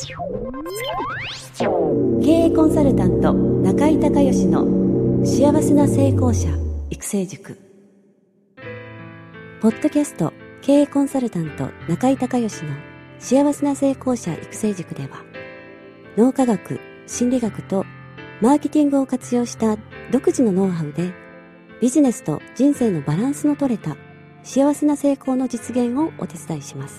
経営コンサルタント中井孝義の幸せな成功者育成塾。ポッドキャスト経営コンサルタント中井孝義の幸せな成功者育成塾では、脳科学、心理学とマーケティングを活用した独自のノウハウで、ビジネスと人生のバランスの取れた幸せな成功の実現をお手伝いします。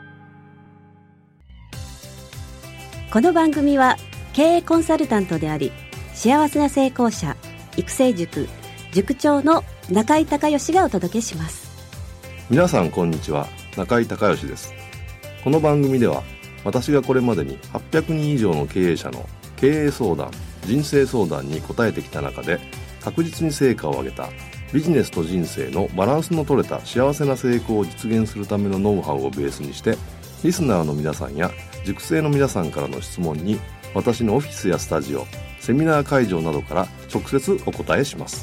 この番組は経営コンサルタントであり、幸せな成功者育成塾塾長の中井孝義がお届けします。 皆さんこんにちは、中井孝義です。この番組では、私がこれまでに800人以上の経営者の経営相談、人生相談に答えてきた中で、確実に成果を上げたビジネスと人生のバランスの取れた幸せな成功を実現するためのノウハウをベースにして、リスナーの皆さんや塾生の皆さんからの質問に、私のオフィスやスタジオ、セミナー会場などから直接お答えします。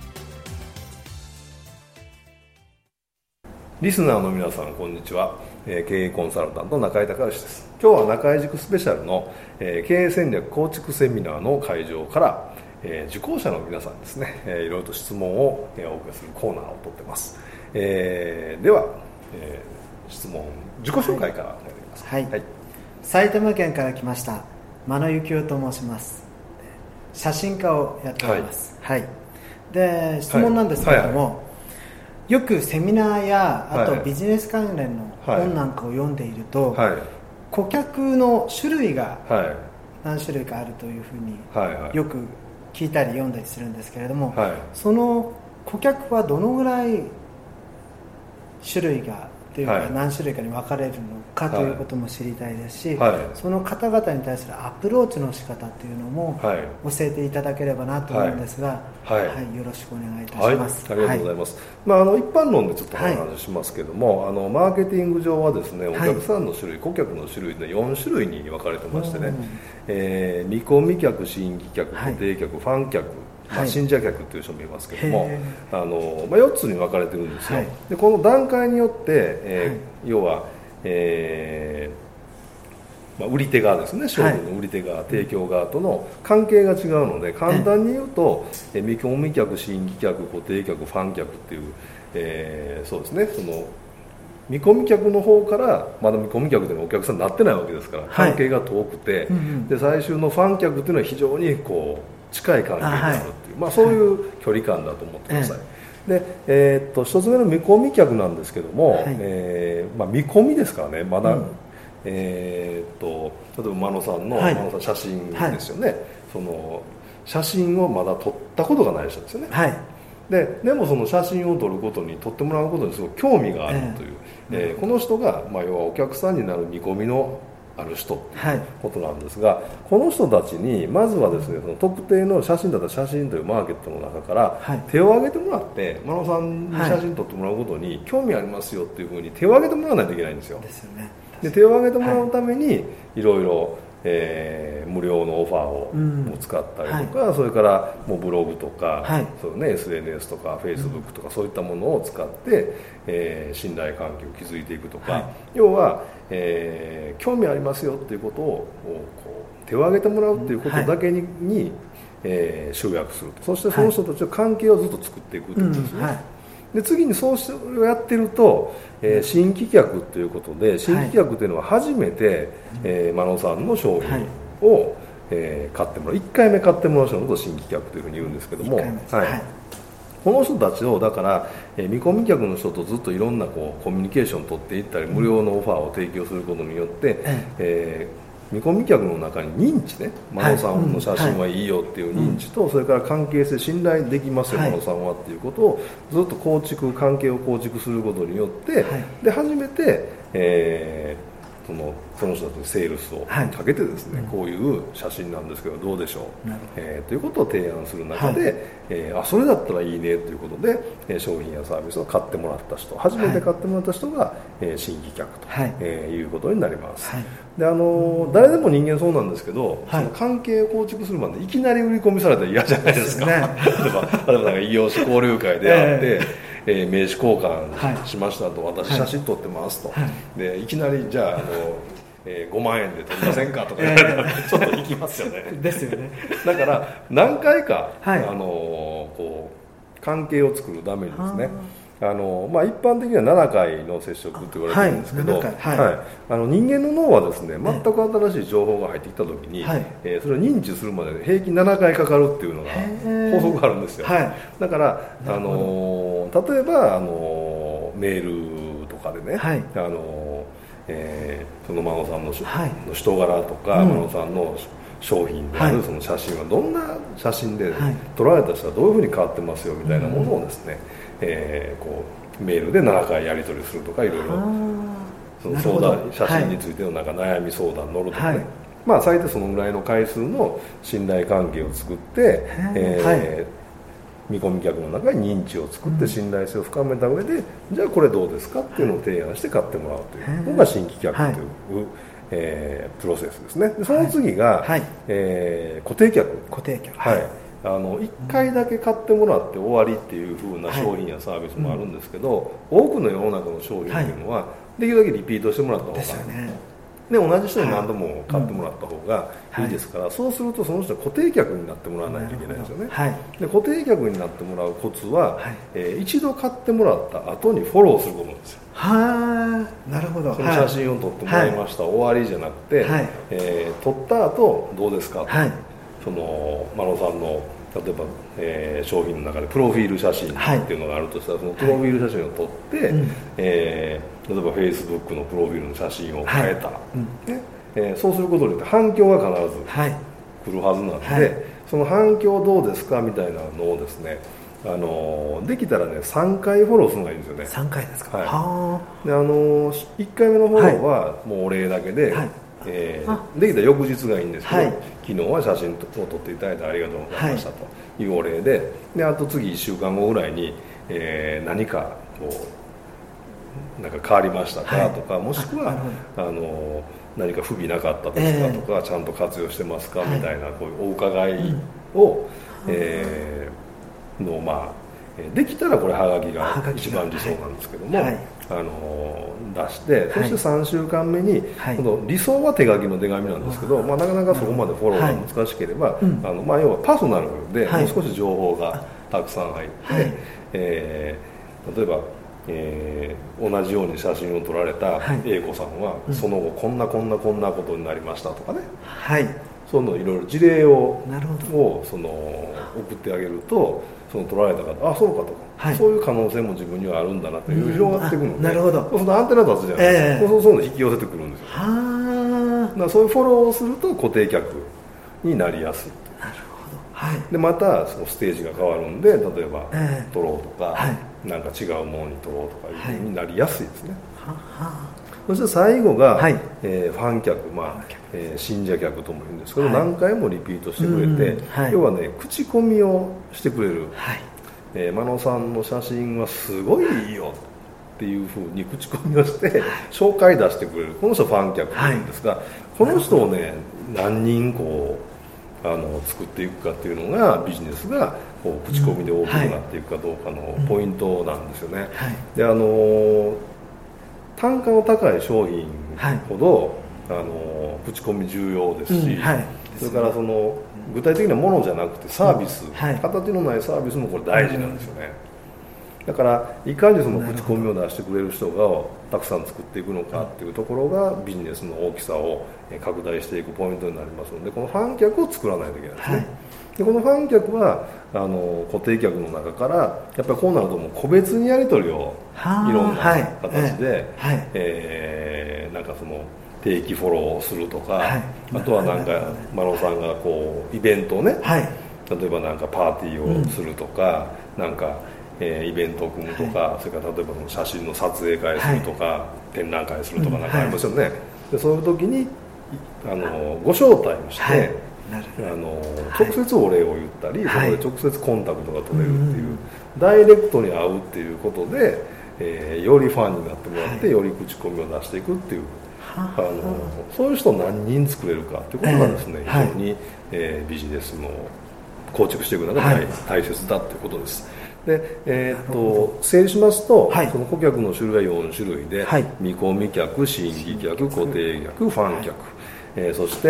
リスナーの皆さんこんにちは、経営コンサルタント中井孝義です。今日は中井塾スペシャルの、経営戦略構築セミナーの会場から、受講者の皆さんですね、いろいろと質問を、お受けするコーナーをとってます。では、質問自己紹介からお願いします。 はい、はい、埼玉県から来ました真野幸男と申します。写真家をやっております。はい、で質問なんですけれども、はいはいはい、よくセミナーやあとビジネス関連の本なんかを読んでいると、はいはい、顧客の種類が何種類かあるというふうによく聞いたり読んだりするんですけれども、はい、その顧客はどのぐらい種類がというか、何種類かに分かれるのかということも知りたいですし、はい、その方々に対するアプローチの仕方というのも教えていただければなと思うんですが、はいはい、よろしくお願いいたします。 はい、ありがとうございます。はい、一般論でちょっと話しますけども、マーケティング上はですね、お客さんの種類、顧客の種類で4種類に分かれてましてね、見込み客、新規客、固定客、ファン客、信者客という人もいますけども、4つに分かれてるんですよ。はい、でこの段階によって、要は、売り手側ですね、商品の売り手側、提供側との関係が違うので、簡単に言うと、見込み客、新規客、固定客、ファン客っていう、そうですね、その見込み客の方からまだ見込み客でもお客さんになってないわけですから、関係が遠くて、で最終のファン客っていうのは非常にこう近い関係になるっていう、そういう距離感だと思ってください。で、一つ目の見込み客なんですけども、見込みですからね、まだ、例えば真野さんの、真野さん写真ですよね、その写真をまだ撮ったことがない人ですよね。でもその写真を撮ることに、撮ってもらうことにすごく興味があるという、この人が、要はお客さんになる見込みのある人ということなんですが、この人たちにまずはですね、その特定の写真だったら写真というマーケットの中から手を挙げてもらって、真野さんに写真撮ってもらうことに興味ありますよっていうふうに手を挙げてもらわないといけないんですよ。で手を挙げてもらうためにいろいろ無料のオファーを使ったりとか、それからもうブログとか、そうね、SNS とか Facebook とかそういったものを使って、信頼関係を築いていくとか、要は、興味ありますよっていうことをこう手を挙げてもらうっていうことだけに、集約すると。そしてその人たちの関係をずっと作っていくということですね。で次にそうしてやってると、新規客ということで、新規客というのは初めて、真野さんの商品を、買ってもらう、1回目買ってもらう人のことを新規客というふうに言うんですけども、この人たちをだから、見込み客の人とずっといろんなこうコミュニケーションを取っていったり、無料のオファーを提供することによって、見込み客の中に認知ね、真野さんの写真はいいよっていう認知と、それから関係性、信頼できますよ、真野さんはっていうことをずっと関係を構築することによって、で初めて、その人たちにセールスをかけてですね、こういう写真なんですけどどうでしょう、ということを提案する中で、それだったらいいねということで、商品やサービスを買ってもらった人、初めて買ってもらった人が、新規客と、いうことになります。で誰でも人間そうなんですけど、その関係を構築するまでいきなり売り込みされたら嫌じゃないですか。例えば異業種交流会であって、名刺交換しましたと、私写真撮ってますと、でいきなりじゃあ 5万円で取りませんかとか言われたらちょっと行きますよねですよね。 だから何回か、 はい、 こう関係を作るためにですね、一般的には7回の接触と言われてるんですけど、人間の脳はですね、全く新しい情報が入ってきたときに、それを認知するまで平均7回かかるっていうのが法則があるんですよ。だから例えばメールとかでね、その真野さんの人柄とか、真野さんの商品であるその写真はどんな写真で撮られた人はどういうふうに変わってますよみたいなものをですね、こうメールで7回やり取りするとか、いろいろその相談、写真についてのなんか悩み相談乗るとかね、最低そのぐらいの回数の信頼関係を作って、見込み客の中に認知を作って信頼性を深めた上で、じゃあこれどうですかっていうのを提案して買ってもらうというのが新規客という、プロセスですね。でその次が、固定客。1回だけ買ってもらって終わりっていう風な商品やサービスもあるんですけど、多くの世の中の商品っていうのは、できるだけリピートしてもらった方がで同じ人に何度も買ってもらった方がいいですから、そうするとその人は固定客になってもらわないといけないんですよね。で固定客になってもらうコツは、一度買ってもらった後にフォローすることなんですよ。 なるほど。 その写真を撮ってもらいました、終わりじゃなくて、撮った後どうですか、その真野さんの例えば、商品の中でプロフィール写真っていうのがあるとしたら、そのプロフィール写真を撮って、例えば Facebook のプロフィールの写真を変えた、そうすることによって反響が必ず来るはずなので、その反響どうですかみたいなのをですね、できたらね3回フォローするのがいいんですよね。 3回ですか。 で1回目のフォローはもうお礼だけで、できたら翌日がいいんですけど、昨日は写真を撮っていただいてありがとうございましたというお礼で、あと次1週間後ぐらいに、何かこうなんか変わりましたかとか、もしくは何か不備なかったですかとか、ちゃんと活用してますかみたいな、こういうお伺いを、できたらこれはがきが一番理想なんですけども、出して、そして3週間目に、理想は手書きの手紙なんですけど、なかなかそこまでフォローが難しければ、要はパーソナルでもう少し情報がたくさん入って、例えば、同じように写真を撮られた A 子さんは、その後こんなことになりましたとかね、そういうのいろいろ事例を送ってあげると、その撮られた方、そうかとか、そういう可能性も自分にはあるんだなっていう広がっていくので、そうするとアンテナ立つじゃないですか、そういうの引き寄せてくるんですよ。だからそういうフォローをすると固定客になりやすい。でまたそのステージが変わるんで、例えば撮ろうとか、なんか違うものに撮ろうとかいう風になりやすいですね。そして最後が、ファン客、信者客とも言うんですけど、何回もリピートしてくれて、要はね口コミをしてくれる、真野さんの写真はすごいいいよっていうふうに口コミをして紹介出してくれる、この人ファン客なんですが、この人をね何人こう作っていくかっていうのが、ビジネスがこう口コミで大きくなっていくかどうかのポイントなんですよね。で単価の高い商品ほど、口コミ重要ですし、それからその具体的なものじゃなくてサービス、形のないサービスもこれ大事なんですよね。だからいかにその口コミを出してくれる人がたくさん作っていくのかっていうところがビジネスの大きさを拡大していくポイントになりますので、このファン客を作らないといけないですね。でこのファン客は固定客の中からやっぱりこうなるともう個別にやり取りをいろんな形で、なんかその定期フォローをするとか、あとはなんか真野さんがこうイベントをね、例えばなんかパーティーをするとか、なんかイベントを組むとか、それから例えばその写真の撮影会するとか、展覧会するとかなんかありますよね。でそういう時にご招待をして、直接お礼を言ったり、そこで直接コンタクトが取れるっていう、ダイレクトに会うっていうことで、よりファンになってもらって、より口コミを出していくっていう、そういう人を何人作れるかっていうことがですね、非常に、ビジネスの構築していく中で大切だっていうことです。 で、整理しますと、 はい、 その顧客の種類は4種類で、はい、見込み客、新規客、固定客、ファン客、そして、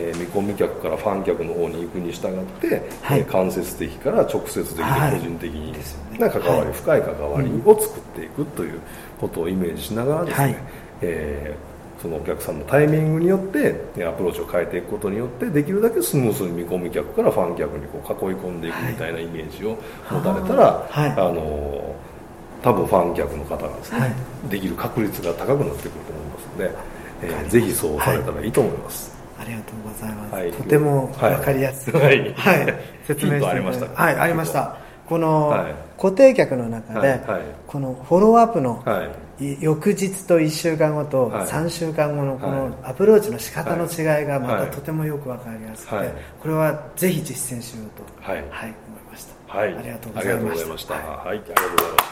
見込み客からファン客の方に行くに従って、はい、間接的から直接的で個人的な関わり、はい、深い関わりを作っていくということをイメージしながらですね、はい、そのお客さんのタイミングによってアプローチを変えていくことによってできるだけスムーズに見込み客からファン客にこう囲い込んでいくみたいなイメージを持たれたら、はい、多分ファン客の方がですね、はい、できる確率が高くなってくると思いますので、ぜひそうされたらいいと思います。 ありがとうございます。はい、とても分かりやすい、 はいはい、説明してありました。 はい、ありました。この固定客の中で、このフォローアップの翌日と1週間後と3週間後のこのアプローチの仕方の違いがまたとてもよく分かりやすくて、これはぜひ実践しようと、はい、思いました。はい、ありがとうございました。はい、 ありがとうございました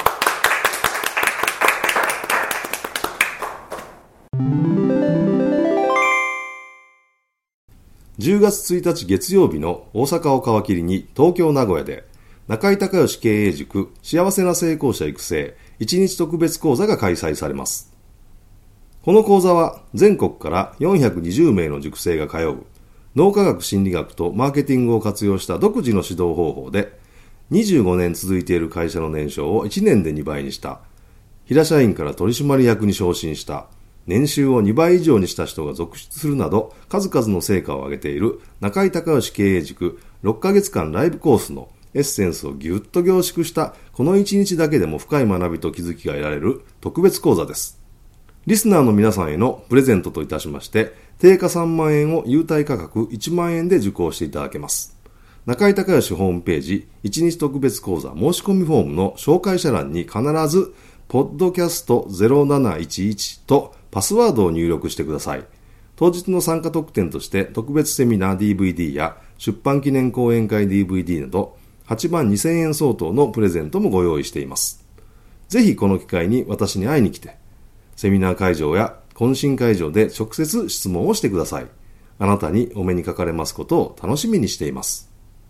。10月1日月曜日の大阪を皮切りに東京名古屋で中井隆義経営塾幸せな成功者育成1日特別講座が開催されます。この講座は全国から420名の塾生が通う脳科学心理学とマーケティングを活用した独自の指導方法で25年続いている会社の年商を1年で2倍にした平社員から取締役に昇進した年収を2倍以上にした人が続出するなど数々の成果を上げている中井隆義経営塾6ヶ月間ライブコースのエッセンスをぎゅっと凝縮したこの1日だけでも深い学びと気づきが得られる特別講座です。リスナーの皆さんへのプレゼントといたしまして定価3万円を優待価格1万円で受講していただけます。中井隆義ホームページ1日特別講座申し込みフォームの紹介者欄に必ずポッドキャスト0711とパスワードを入力してください。当日の参加特典として特別セミナー DVD や出版記念講演会 DVD など8万2000円相当のプレゼントもご用意しています。ぜひこの機会に私に会いに来て、セミナー会場や懇親会場で直接質問をしてください。あなたにお目にかかれますことを楽しみにしています。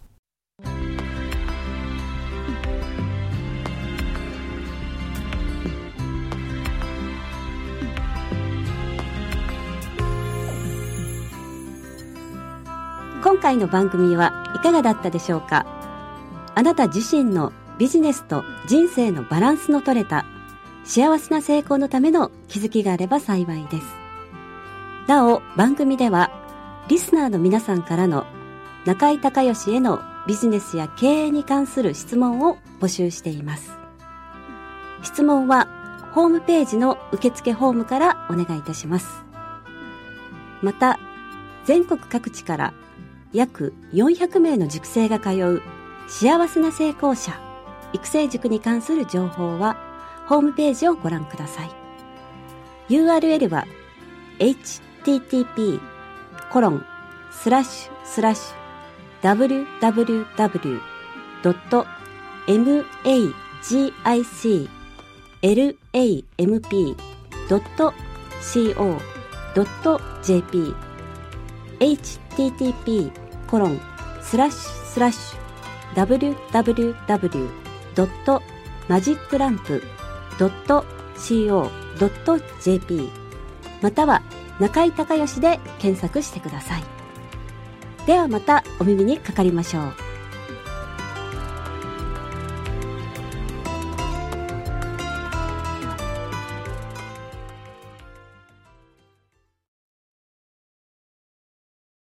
今回の番組はいかがだったでしょうか。あなた自身のビジネスと人生のバランスの取れた幸せな成功のための気づきがあれば幸いです。なお、番組ではリスナーの皆さんからの中井隆義へのビジネスや経営に関する質問を募集しています。質問はホームページの受付フォームからお願いいたします。また、全国各地から約400名の塾生が通う幸せな成功者育成塾に関する情報はホームページをご覧ください。 URL は http://www.magiclamp.co.jp http://www.magiclamp.co.jp または中井隆義で検索してください。ではまたお耳にかかりましょう。